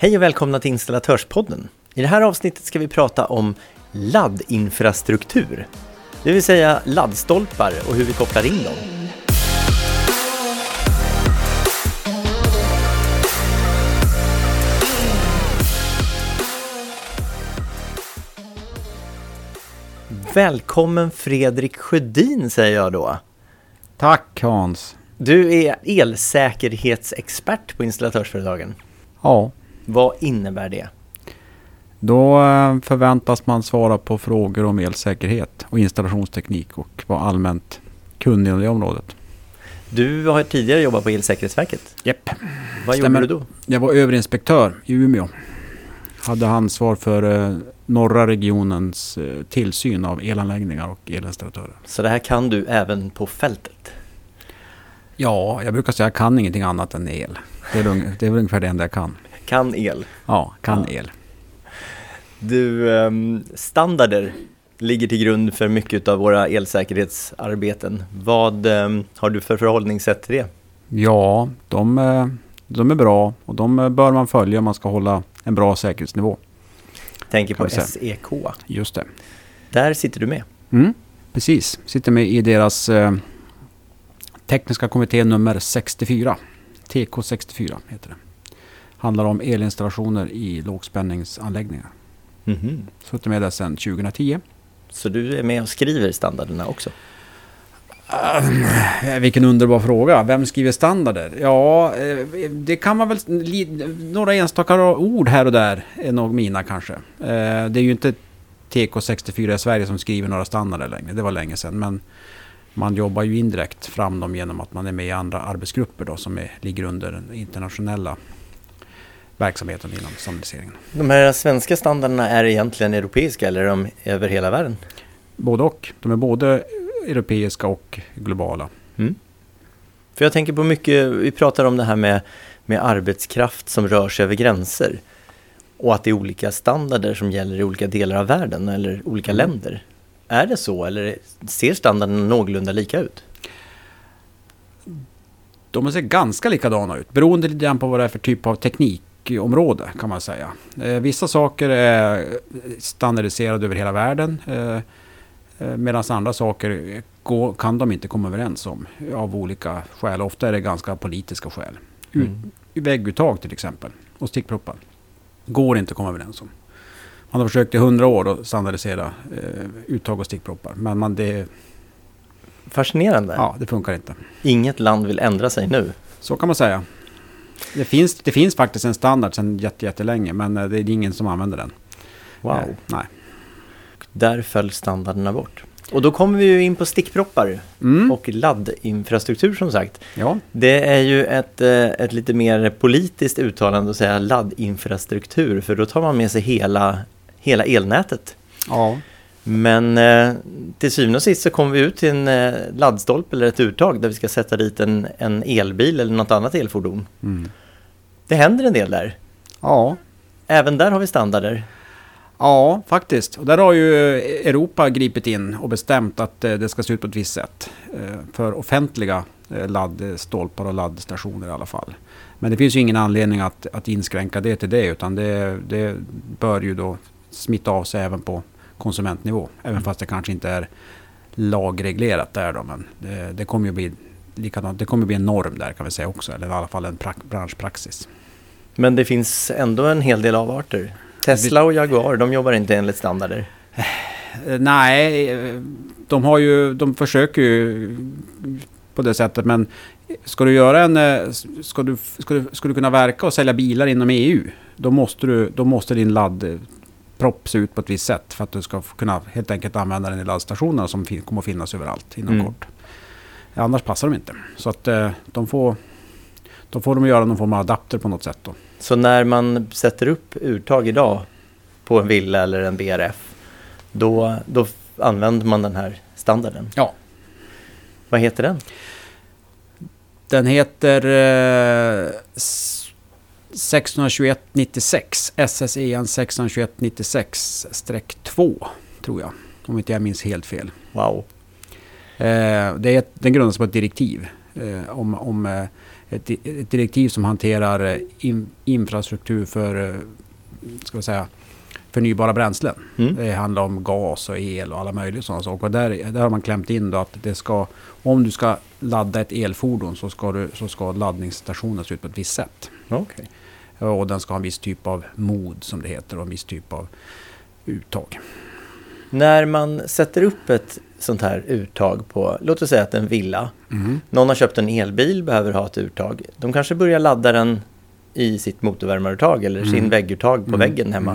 Hej och välkomna till Installatörspodden. I det här avsnittet ska vi prata om laddinfrastruktur. Det vill säga laddstolpar och hur vi kopplar in dem. Välkommen Fredrik Sjödin, säger jag då. Tack Hans. Du är elsäkerhetsexpert på installatörsföretagen. Ja. Vad innebär det? Då förväntas man svara på frågor om elsäkerhet och installationsteknik och vara allmänt kunnig inom det området. Du har tidigare jobbat på Elsäkerhetsverket. Japp. Vad gjorde du då? Jag var överinspektör i Umeå. Hade ansvar för norra regionens tillsyn av elanläggningar och elinstallatörer. Så det här kan du även på fältet? Ja, jag brukar säga att jag kan ingenting annat än el. Det är väl ungefär det enda jag kan. Kan el? Ja, el. Du, standarder ligger till grund för mycket av våra elsäkerhetsarbeten. Vad har du för förhållningssätt till det? Ja, de är bra och de bör man följa om man ska hålla en bra säkerhetsnivå. Tänker på SEK. Just det. Där sitter du med. Precis, sitter med i deras tekniska kommitté nummer 64. TK64 heter det. Handlar om elinstallationer i lågspänningsanläggningar. Suttit med där sedan 2010. Så du är med och skriver standarderna också? Vilken underbar fråga. Vem skriver standarder? Ja, det kan man väl... Några enstaka ord här och där är nog mina kanske. Det är ju inte TK64 i Sverige som skriver några standarder längre. Det var länge sedan. Men man jobbar ju indirekt fram dem genom att man är med i andra arbetsgrupper då, som ligger under den internationella verksamheten inom standardiseringen. De här svenska standarderna är egentligen europeiska eller är de över hela världen? Både och. De är både europeiska och globala. För jag tänker på mycket, vi pratar om det här med arbetskraft som rör sig över gränser. Och att det är olika standarder som gäller i olika delar av världen eller olika länder. Är det så eller ser standarderna någorlunda lika ut? De ser ganska likadana ut. Beroende lite grann på vad det är för typ av teknikområde kan man säga. Vissa saker är standardiserade över hela världen. Medan andra saker kan de inte komma överens om av olika skäl. Ofta är det ganska politiska skäl. Vägguttag till exempel och stickproppar går inte att komma överens om. Man har försökt i 100 år att standardisera uttag och stickproppar. Men det... Fascinerande. Ja, det funkar inte. Inget land vill ändra sig nu. Så kan man säga. Det finns faktiskt en standard sedan jättelänge, men det är ingen som använder den. Wow. Nej. Där föll standarderna bort. Och då kommer vi ju in på stickproppar och laddinfrastruktur som sagt. Ja. Det är ju ett lite mer politiskt uttalande att säga laddinfrastruktur, för då tar man med sig hela elnätet. Ja. Men till syvende och sist så kommer vi ut till en laddstolpe eller ett uttag där vi ska sätta dit en elbil eller något annat elfordon. Det händer en del där. Ja. Även där har vi standarder. Ja, faktiskt. Och där har ju Europa gripit in och bestämt att det ska se ut på ett visst sätt. För offentliga laddstolpar och laddstationer i alla fall. Men det finns ju ingen anledning att inskränka det till det, utan det bör ju då smitta av sig även på konsumentnivå. Även fast det kanske inte är lagreglerat där då, men det kommer ju bli likadant. Det kommer bli en norm där kan vi säga också, eller i alla fall en branschpraxis. Men det finns ändå en hel del avarter. Tesla och Jaguar, de jobbar inte enligt standarder. Nej, de försöker ju på det sättet, men ska du göra ska du kunna verka och sälja bilar inom EU, då måste din laddpropp se ut på ett visst sätt för att du ska kunna helt enkelt använda den i laddstationerna som kommer att finnas överallt inom kort. Annars passar de inte. Så att de får göra någon form av adapter på något sätt då. Så när man sätter upp uttag idag på en villa eller en BRF, då använder man den här standarden? Ja. Vad heter den? Den heter 62196. SSEN 62196-2 tror jag. Om inte jag minns helt fel. Wow. Den grundas på ett direktiv om ett direktiv som hanterar infrastruktur för förnybara bränslen. Det handlar om gas och el och alla möjliga sådana saker. Och där har man klämt in då att det ska, om du ska ladda ett elfordon så ska laddningsstationen se ut på ett visst sätt. Okay. Och den ska ha en viss typ av mod som det heter och en viss typ av uttag. När man sätter upp ett sånt här uttag på, låt oss säga att en villa, någon har köpt en elbil, behöver ha ett uttag. De kanske börjar ladda den i sitt motorvärmaruttag eller sin vägguttag på väggen hemma.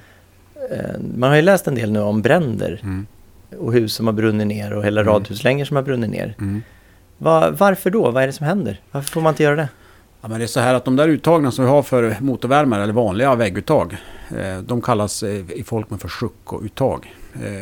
Man har ju läst en del nu om bränder och hus som har brunnit ner och hela radhuslängor som har brunnit ner. Varför då? Vad är det som händer? Varför får man inte göra det? Ja, men det är så här att de där uttagna som vi har för motorvärmare eller vanliga vägguttag, de kallas i folkmun för sjukkouttag.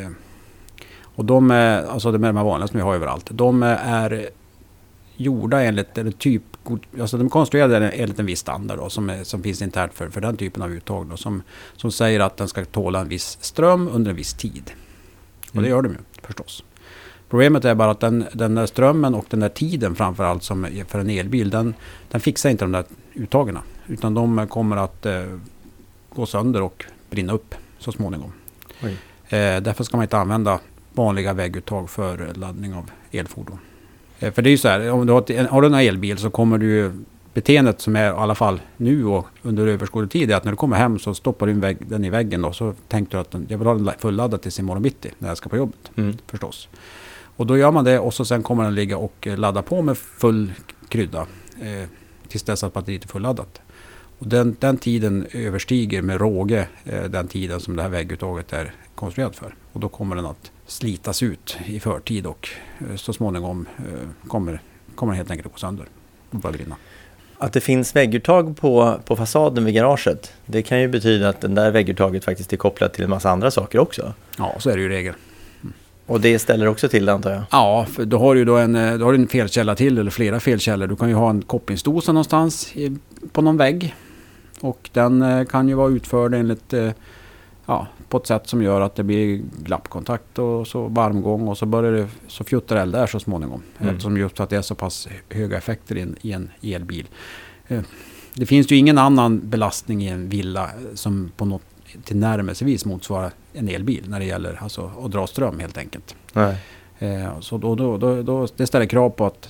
Och de är, alltså de är de vanliga som vi har överallt. De är gjorda enligt en typ, alltså de är konstruerade enligt en viss standard då, som finns internt för den typen av uttag då, som säger att den ska tåla en viss ström under en viss tid. Och det gör de ju förstås. Problemet är bara att den där strömmen och den där tiden framförallt som för en elbil, den fixar inte de där uttagen, utan de kommer att gå sönder och brinna upp så småningom. Därför ska man inte använda vanliga vägguttag för laddning av elfordon. För det är ju så här, om du har en elbil så kommer du ju, beteendet som är i alla fall nu och under överskådlig tid är att när du kommer hem så stoppar du den i väggen och så tänker du att jag vill ha den fulladdat till sin morgon bitti när jag ska på jobbet, förstås. Och då gör man det och så sen kommer den ligga och ladda på med full krydda tills dess att batteriet är fulladdat. Och den tiden överstiger med råge den tiden som det här vägguttaget är konstruerat för. Och då kommer den att slitas ut i förtid och så småningom kommer den helt enkelt att gå sönder och börja brinna. Att det finns vägguttag på fasaden vid garaget, det kan ju betyda att den där vägguttaget faktiskt är kopplat till en massa andra saker också. Ja, så är det ju i regel. Och det ställer också till det, antar jag? Ja, för då har du en felkälla till eller flera felkällor. Du kan ju ha en kopplingsdosa någonstans på någon vägg. Och den kan ju vara utförd enligt, på ett sätt som gör att det blir glappkontakt och så varmgång och så fjuttar eld där så småningom. Eftersom just att det är så pass höga effekter i en elbil. Det finns ju ingen annan belastning i en villa som på något till närmelsevis motsvarar en elbil när det gäller alltså att dra ström helt enkelt. Nej. Så då det ställer krav på att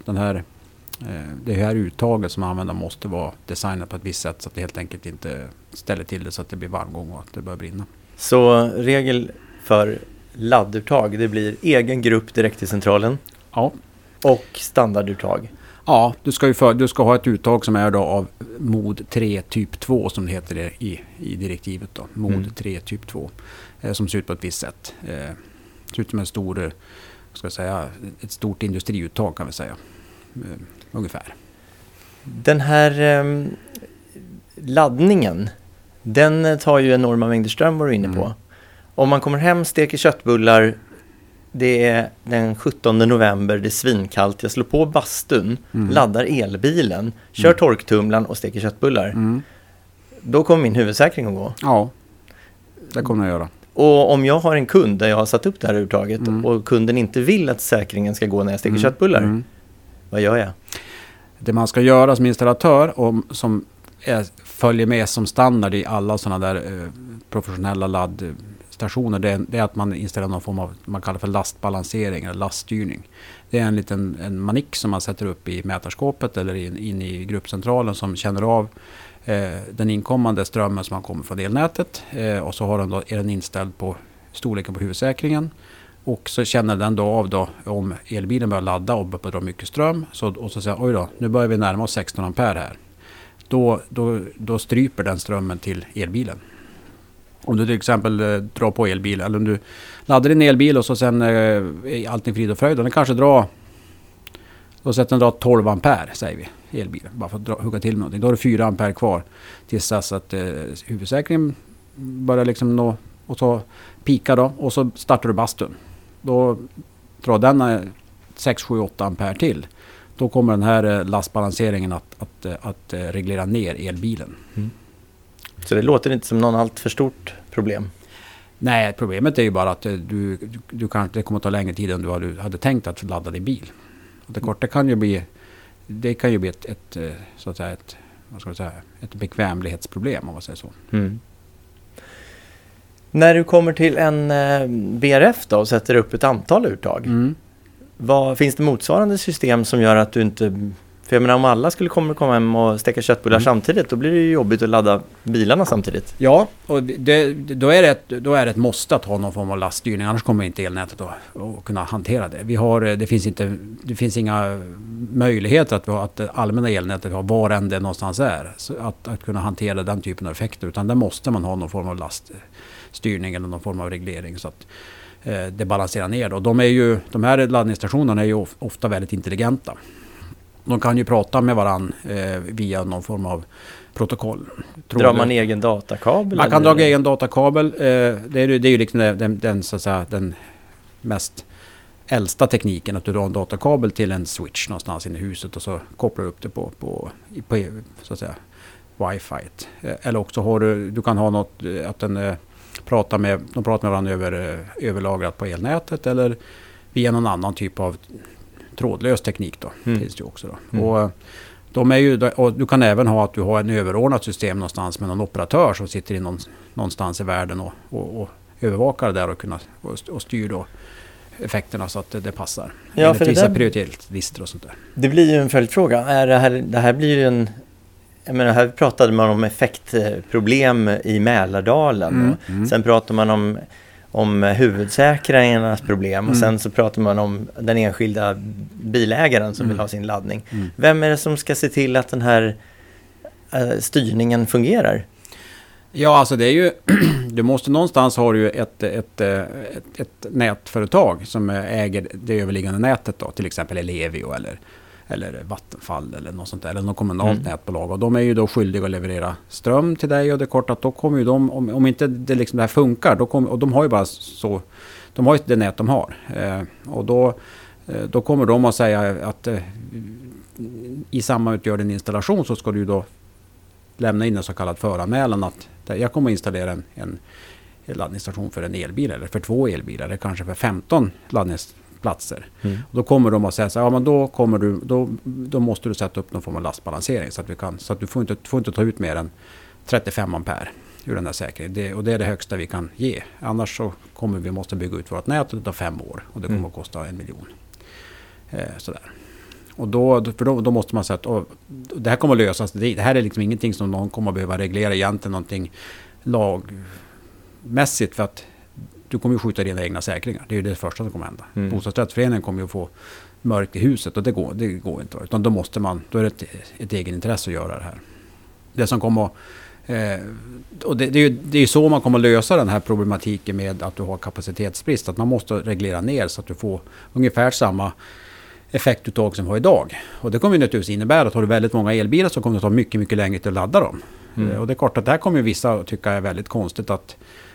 det här uttaget som man använder måste vara designat på ett visst sätt så att det helt enkelt inte ställer till det så att det blir varmgång och att det börjar brinna. Så regel för ladduttag, det blir egen grupp direkt till centralen? Ja. Och standarduttag? Ja, du ska ha ett uttag som är då av mod 3 typ 2 som det heter i direktivet då. Mod 3 typ 2 som ser ut på ett visst sätt. Ser ut som ett stort industriuttag kan vi säga. Ungefär. Den här laddningen, den tar ju enorma mängder ström var du inne på. Om man kommer hem, steker köttbullar, det är den 17 november, det är svinkallt, jag slår på bastun, laddar elbilen, kör torktumlaren och steker köttbullar. Då kommer min huvudsäkring att gå. Ja, det kommer jag göra. Och om jag har en kund där jag har satt upp det här uttaget och kunden inte vill att säkringen ska gå när jag steker köttbullar, vad gör jag? Det man ska göra som installatör som följer med som standard i alla sådana där professionella laddstationer, det är att man installerar någon form av man kallar för lastbalansering eller laststyrning. Det är en liten manick som man sätter upp i mätarskåpet eller in i gruppcentralen som känner av den inkommande strömmen som kommer från elnätet och så är den inställd på storleken på huvudsäkringen. Och så känner den då av om elbilen börjar ladda och börjar dra mycket ström. Och så säger oj då, nu börjar vi närma oss 16 ampere här. Då stryper den strömmen till elbilen. Om du till exempel drar på elbil eller om du laddar din elbil och så sen är allting frid och fröjd. Och den kanske drar 12 ampere säger vi elbilen. Bara för att hugga till någonting. Då har du 4 ampere kvar tills dess att huvudsäkringen börjar liksom nå och så pika då och så startar du bastun. Då drar den 6, 7, 8 ampere till. Då kommer den här lastbalanseringen att reglera ner elbilen. Så det låter inte som någon allt för stort problem? Nej, problemet är ju bara att det kommer att ta längre tid än du hade tänkt att ladda din bil. Och det korta kan ju bli det kan ju bli så att säga ett bekvämlighetsproblem om man säger så. Mm. När du kommer till en BRF då och sätter upp ett antal uttag, finns det motsvarande system som gör att du inte... För jag menar, om alla skulle komma hem och steka köttbullar samtidigt, då blir det ju jobbigt att ladda bilarna samtidigt. Ja, och då är det ett måste att ha någon form av laststyrning, annars kommer inte elnätet att kunna hantera det. Det finns inga möjligheter att det allmänna elnätet har var än det någonstans är, så att kunna hantera den typen av effekter, utan där måste man ha någon form av laststyrning eller någon form av reglering så att det balanserar ner. Då. De här laddningsstationerna är ju ofta väldigt intelligenta. De kan ju prata med varann via någon form av protokoll. Drar man egen datakabel? Man kan dra egen datakabel. Det är ju liksom den mest äldsta tekniken, att du drar en datakabel till en switch någonstans inne i huset och så kopplar du upp det på så att säga wifi. Eller också du kan ha något att de pratar med varandra överlagrat på elnätet eller via någon annan typ av trådlös teknik då. Finns det ju också då. Och du kan även ha att du har en överordnat system någonstans med någon operatör som sitter någonstans i världen och övervakar det där och styr då effekterna så att det passar. Ja, för vissa prioriteringslistor och sånt där. Det blir ju en följdfråga. Det här blir ju jag menar, här pratade man om effektproblem i Mälardalen. Sen pratar man om huvudsäkringarnas problem och sen så pratar man om den enskilda bilägaren som vill ha sin laddning. Vem är det som ska se till att den här styrningen fungerar? Ja, alltså det är ju du måste någonstans ha ju ett nätföretag som äger det överliggande nätet då, till exempel Ellevio eller Vattenfall eller något sånt där, eller något kommunalt nätbolag, och de är ju då skyldiga att leverera ström till dig, och det är kort att då kommer ju de, om inte det liksom det här funkar, och de har ju bara så, de har ju det nät de har, och då kommer de att säga att i samband med att göra en installation så ska du då lämna in en så kallad föranmälan att jag kommer att installera en laddningsstation för en elbil eller för 2 elbilar eller kanske för 15 laddningsplatser. Och då kommer de att säga så här, ja, men då måste du sätta upp någon form av lastbalansering så att du får inte ta ut mer än 35 ampere ur den där säkerheten. Och det är det högsta vi kan ge. Annars så måste bygga ut vårt nät och det tar 5 år och det kommer att kosta 1 miljon. Sådär. Och då måste man säga att det här kommer att lösas. Det här är liksom ingenting som någon kommer att behöva reglera egentligen någonting lagmässigt, för att du kommer att skjuta dina egna säkringar. Det är ju det första som kommer att hända. Bostadsrättsföreningen kommer ju att få mörkt i huset och det går inte. Utan då är det ett egenintresse att göra det här. Det som kommer och det är ju så man kommer att lösa den här problematiken med att du har kapacitetsbrist. Att man måste reglera ner så att du får ungefär samma effektuttag som vi har idag. Och det kommer ju naturligtvis innebära att har du väldigt många elbilar så kommer det ta mycket, mycket längre till att ladda dem. Och det är klart att det här kommer ju vissa tycka är väldigt konstigt att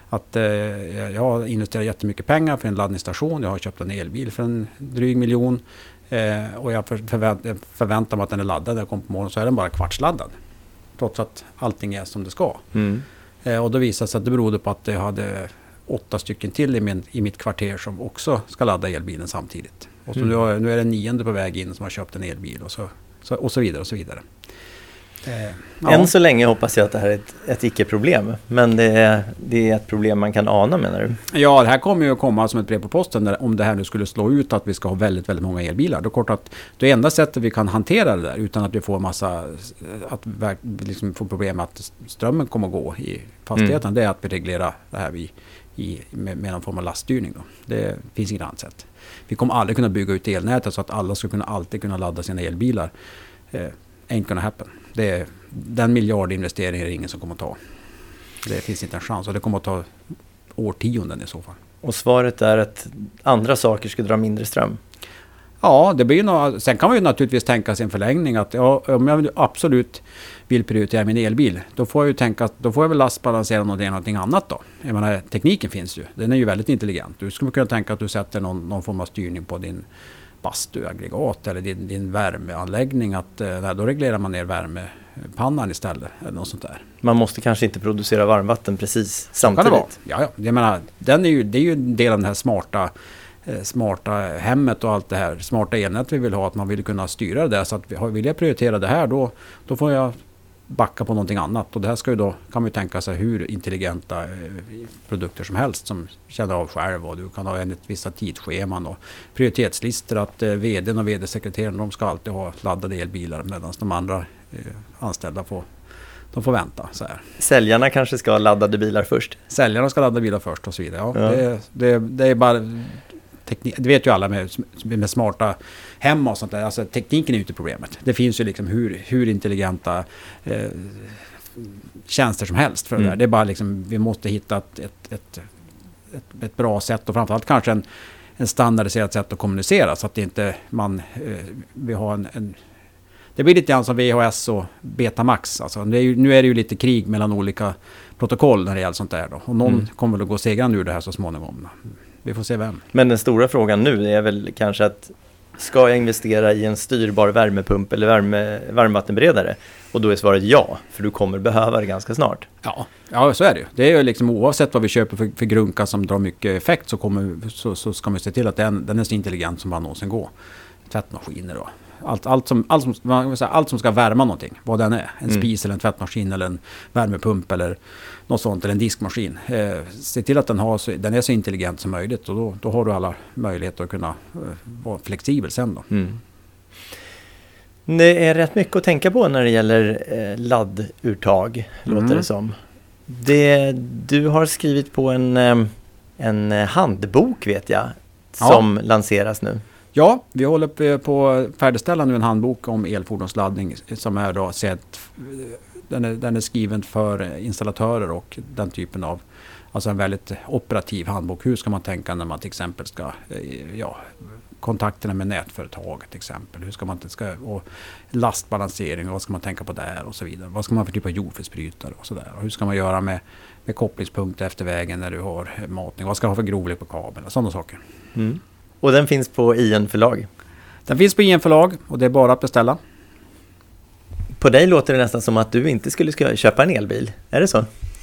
jag har investerat jättemycket pengar för en laddningsstation. Jag har köpt en elbil för en dryg miljon. Och jag förväntar mig att den är laddad när jag kommer på morgonen, så är den bara kvartsladdad. Trots att allting är som det ska. Och då visade sig att det berodde på att jag hade 8 stycken till i mitt kvarter som också ska ladda elbilen samtidigt. Och så nu är det 9:e på väg in som har köpt en elbil och så vidare och så vidare. Ja. Än så länge hoppas jag att det här är ett icke-problem. Men det är ett problem man kan ana, menar du? Ja, det här kommer ju att komma som ett brev på posten om det här nu skulle slå ut att vi ska ha väldigt, väldigt många elbilar. Då kort att det enda sättet vi kan hantera det där utan att vi får att liksom får problem att strömmen kommer att gå i fastigheten, det är att vi reglerar det här med någon form av laststyrning. Då. Det finns inget annat sätt. Vi kommer aldrig kunna bygga ut elnätet så att alla ska alltid kunna ladda sina elbilar. Ain't gonna happen. Den miljardinvesteringen är ingen som kommer att ta. Det finns inte en chans och det kommer att ta årtionden i så fall. Och svaret är att andra saker ska dra mindre ström? Ja, det blir sen kan man ju naturligtvis tänka sig en förlängning att om jag absolut vill prioritera min elbil, då får jag väl lastbalansera någonting annat då. Jag menar, tekniken finns ju. Den är ju väldigt intelligent. Du skulle kunna tänka att du sätter någon form av styrning på din bastuaggregat eller din värmeanläggning, att då reglerar man ner värmepannan istället eller något sånt där. Man måste kanske inte producera varmvatten precis samtidigt. Kan det vara? Ja. Jag menar, det är ju en del av den här smarta smarta hemmet och allt det här, smarta elnät vi vill ha, att man vill kunna styra det där. Så att vill jag prioritera det här, då får jag backa på någonting annat. Och det här ska ju då, kan man ju tänka sig hur intelligenta produkter som helst som känner av själv, och du kan ha enligt vissa tidsscheman och prioritetslistor att vdn och vd-sekreteraren, de ska alltid ha laddade elbilar, medan de andra anställda de får vänta. Så här. Säljarna kanske ska ha laddade bilar först? Säljarna ska ladda bilar först och så vidare. Ja. Det är bara teknik. Det vet ju alla med smarta hem och sånt där. Alltså, tekniken är ju inte problemet. Det finns ju liksom hur intelligenta tjänster som helst för det där. Det är bara liksom, vi måste hitta ett bra sätt, och framförallt kanske en standardiserat sätt att kommunicera, så att det inte vi har en det blir lite grann som VHS och Betamax. Alltså, nu är det ju lite krig mellan olika protokoll när det gäller sånt där. Då. Och någon kommer att gå segrande ur det här så småningom. Vi får se vem. Men den stora frågan nu är väl kanske att ska jag investera i en styrbar värmepump eller varmvattenberedare? Och då är svaret ja, för du kommer behöva det ganska snart. Ja, så är det ju. Det är ju liksom oavsett vad vi köper för grunka som drar mycket effekt, så ska man se till att den är så intelligent som bara någonsin går. Tvättmaskiner och allt som ska värma någonting, vad den är. En spis eller en tvättmaskin eller en värmepump eller något sånt, eller en diskmaskin. Se till att den är så intelligent som möjligt, och då har du alla möjligheter att kunna vara flexibel sen då. Det är rätt mycket att tänka på när det gäller ladduttag, låter det som. Du har skrivit på en handbok, vet jag, som lanseras nu. Ja, vi håller på att färdigställa nu en handbok om elfordonsladdning som är då den är skriven för installatörer och den typen av, alltså en väldigt operativ handbok. Hur ska man tänka när man till exempel ska, kontakterna med nätföretag till exempel. Hur ska man och lastbalansering, vad ska man tänka på där och så vidare. Vad ska man för typ av jordfelsbrytare och sådär. Och hur ska man göra med kopplingspunkter efter vägen när du har matning. Vad ska man ha för grovlek på kabeln och sådana saker. Och den finns på IN förlag? Den finns på IN förlag, och det är bara att beställa. På dig låter det nästan som att du inte skulle köpa en elbil. Är det så?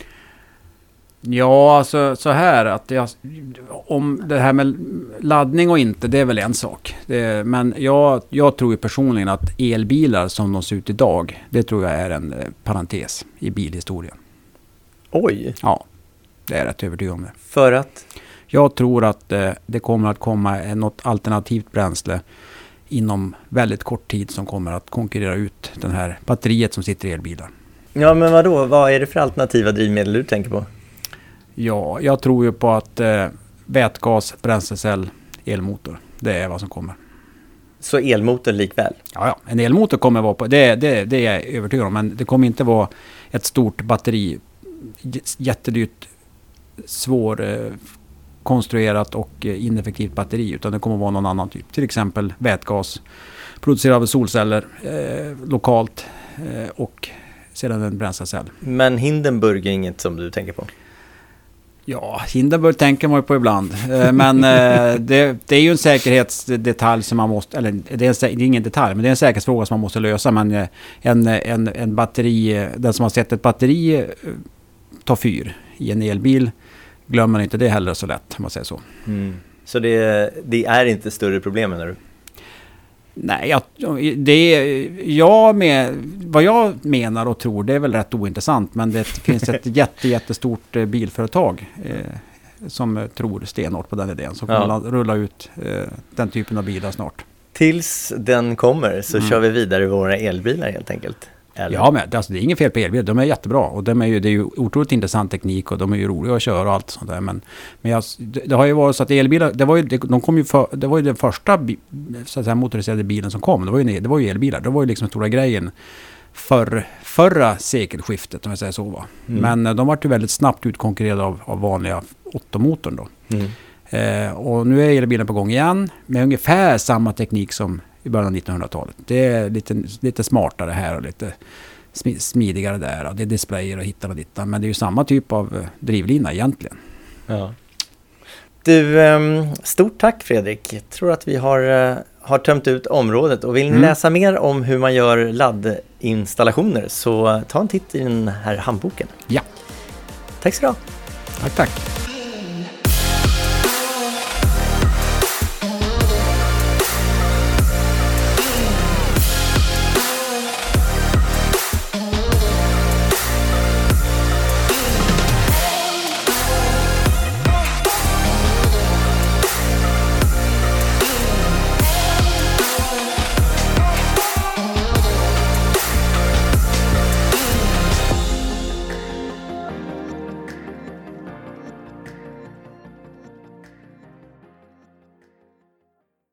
Ja, alltså så här att om det här med laddning och inte, det är väl en sak. Men jag tror ju personligen att elbilar som de ser ut idag, det tror jag är en parentes i bilhistorien. Oj! Ja, det är rätt övertygad om det. För att? Jag tror att det kommer att komma något alternativt bränsle inom väldigt kort tid som kommer att konkurrera ut den här batteriet som sitter i elbilar. Ja, men vadå? Vad är det för alternativa drivmedel du tänker på? Ja, jag tror ju på att vätgas, bränslecell, elmotor, det är vad som kommer. Så elmotor likväl? Ja, en elmotor kommer vara på, det är jag övertygad om, men det kommer inte vara ett stort batteri, jättedyrt, konstruerat och ineffektivt batteri, utan det kommer vara någon annan typ. Till exempel vätgas, producerad av solceller lokalt och sedan en bränslecell. Men Hindenburg är inget som du tänker på? Ja, Hindenburg tänker man ju på ibland. Men det är ju en säkerhetsdetalj som man måste, eller det är ingen detalj, men det är en säkerhetsfråga som man måste lösa. Men en batteri, den som har sett ett batteri ta fyr i en elbil, glömmer inte det heller så lätt, om man säger så. Så det är inte större problem, menar du? Nej, vad jag menar och tror, det är väl rätt ointressant, men det finns ett jättestort bilföretag som tror stenhårt på den idén, som kommer rulla ut den typen av bilar snart. Tills den kommer så kör vi vidare våra elbilar helt enkelt. Eller? Ja, men alltså, det är inget fel på elbilar. De är jättebra, och det är ju otroligt intressant teknik, och de är ju roliga att köra och allt sånt där. Men det har ju varit så att elbilar, det var ju den första så att säga, motoriserade bilen som kom. Det var ju elbilar. Det var ju liksom stora grejen förra sekelskiftet, om jag säger så. Va? Men de var ju väldigt snabbt utkonkurrerade av vanliga Otto-motorn då. Och nu är elbilen på gång igen med ungefär samma teknik som i början av 1900-talet. Det är lite smartare här och lite smidigare där. Det är displayer och hittar och dittar. Men det är ju samma typ av drivlina egentligen. Ja. Du, stort tack Fredrik. Jag tror att vi har tömt ut området. Och vill ni läsa mer om hur man gör laddinstallationer, så ta en titt i den här handboken. Ja. Tack så du ha. Tack.